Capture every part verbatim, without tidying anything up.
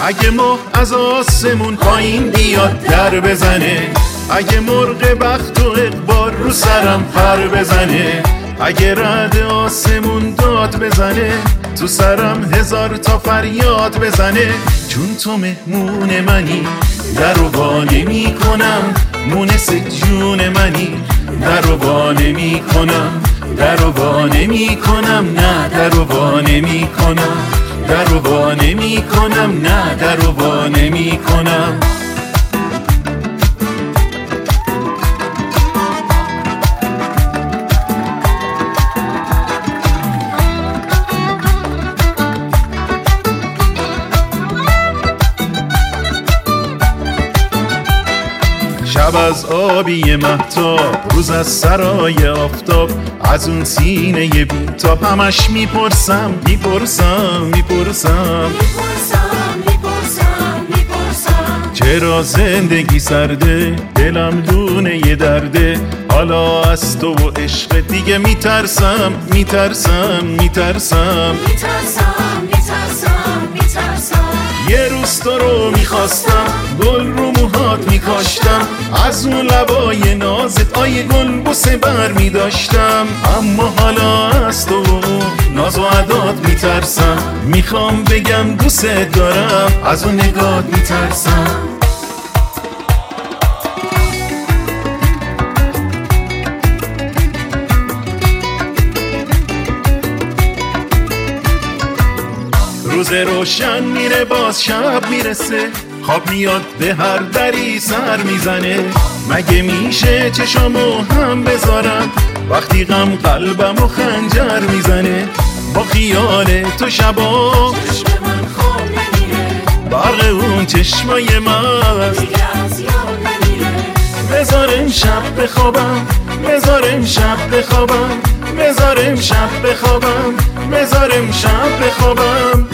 اگه ماه از آسمون پایین بیاد در بزنه، اگه مرغ بخت و اقبال رو سرم پر بزنه، اگه رعد آسمون داد بزنه تو سرم هزار تا فریاد بزنه، چون تو مهمون منی در و با نمی کنم، مونس جون منی در و با نمی کنم، در و با نمی کنم، نه در و با نمی کنم، در و با نمی کنم، نه در و با نمی کنم. شب از آبی مهتاب، روز از سرای آفتاب، از اون سینه بیتاب همش میپرسم میپرسم میپرسم چرا زندگی سرده، دلم دونه یه درده، حالا از تو و عشق دیگه میترسم میترسم میترسم یه روز تو رو میخواستم، گل رو موهات میکاشتم، از اون لبای نازت آیه گل بوسه بر میداشتم، اما حالا از تو ناز و عداد میترسم، میخوام بگم دوست دارم، از اون نگات میترسم. روز روشن میره باز شب میرسه، خواب میاد به هر دری سر میزنه، مگه میشه چشامو هم بذارم وقتی غم قلبم و خنجر میزنه، با خیال تو شبا چشم من خواب نمیره، برق اون چشمای من دیگه از یاد نمیره، بذارم شب بخوابم، بذارم شب بخوابم، بذارم شب بخوابم، بذارم شب بخوابم.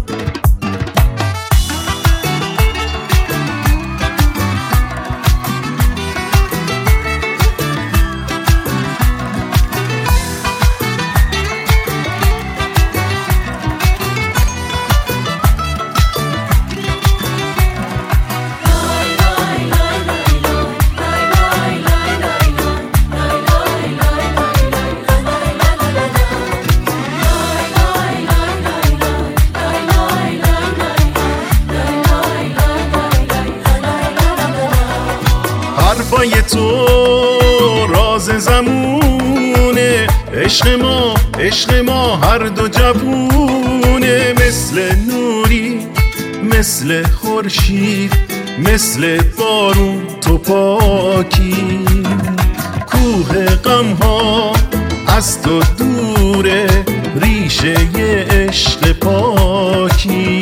حرفای تو راز زمونه، عشق ما عشق ما هر دو جوونه، مثل نوری مثل خورشید مثل بارون تو پاکی، کوه غم ها از تو دوره ریشه عشق پاکی.